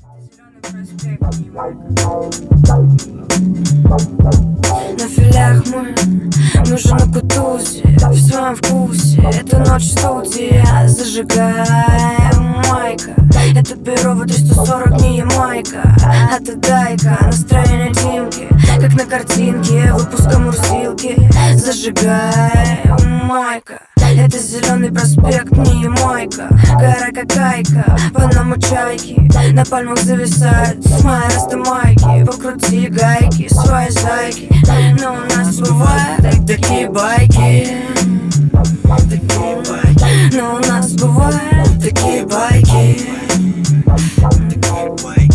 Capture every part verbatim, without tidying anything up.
На филях мы, мы же на Кутузе, в своем вкусе. Это ночь студия, зажигаем майка. Это перо триста сорок дней Ямайка. А ты дай-ка настроение Димки, как на картинке выпуска Мурзилки. Зажигаем майка. Это Зеленый проспект, не Ямайка. Гора какайка, Панама чайки. На пальмах зависают с моей растамайки. Покрути гайки, свои зайки. Но у нас бывают такие байки. Такие байки. Но у нас бывают такие байки. Такие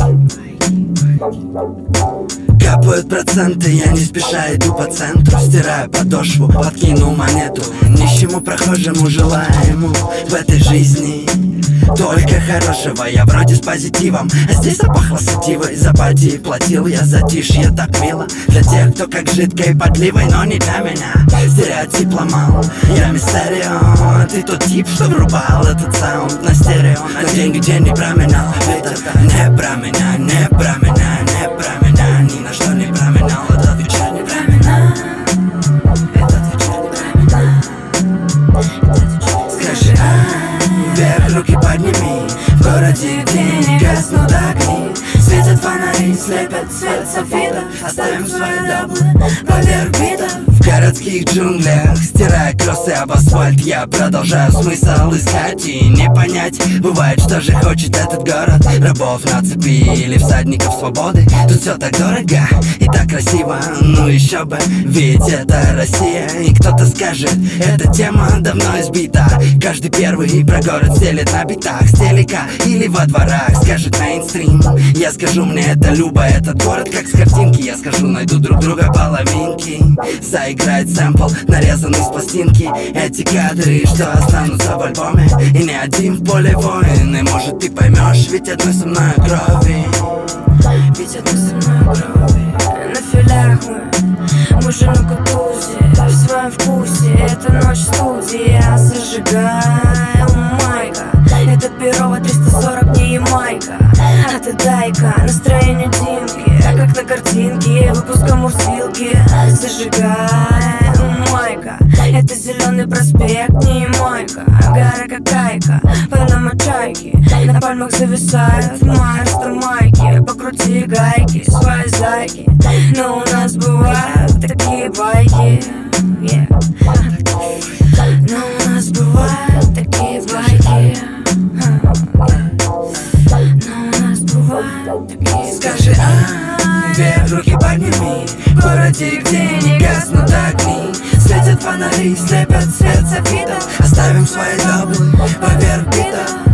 байки. Капают проценты, я не спеша иду по центру. Стираю подошву, подкину монету. Нищему прохожему желаему в этой жизни только хорошего. Я вроде с позитивом, а здесь запахло сативой. За пати платил я затишье, так мило. Для тех, кто как жидкой подливой, но не для меня. Стереотип ломал, я мистерио. Ты тот тип, что врубал этот саунд на стерео. На деньги день не променял, ветер не про меня, не про меня, не про меня. Ни на что не променял этот вечер, не про меня. Этот вечер не про меня. Скажи, а, вверх руки подними. В городе, где не гаснут огни, светят фонари, слепят цвет софита. Оставим свои даблы поверх бита. В городских джунглях, стирая кроссы об асфальт, я продолжаю смысл искать и не понять. Бывает, что же хочет этот город: рабов на цепи или всадников свободы. Тут все так дорого и так красиво, ну еще бы, ведь это Россия. И кто-то скажет, эта тема давно избита. Каждый первый про город стелет на битах с телека или во дворах. Скажет мейнстрим, я скажу, мне это любо. Этот город как с картинки, я скажу, найду друг друга половинки. Заиграет сэмпл, нарезанный с пластинки. Эти кадры, что останутся в альбоме. И не один в поле воин. И может ты поймешь, ведь одной со мной крови. Ведь одной со мной крови. На филях мы, мы же на Кутузе, в своем вкусе. Это ночь студия, зажигаем майка. Это перо триста сорок дней Ямайка. А ты дай-ка настроение Димки, как на картинке выпуска Мурзилки. Зажигаем майка. Это Зеленый проспект, не Ямайка. Гора какайка, Панама чайки. На пальмах зависают мои растамайки. Покрути гайки, свои зайки. Но у нас бывают такие байки, yeah. Но у нас бывают такие байки. Скажи, а, вверх руки подними. В городе, где не гаснут огни, светят фонари, слепят цвет софита. Оставим свои даблы поверх бита.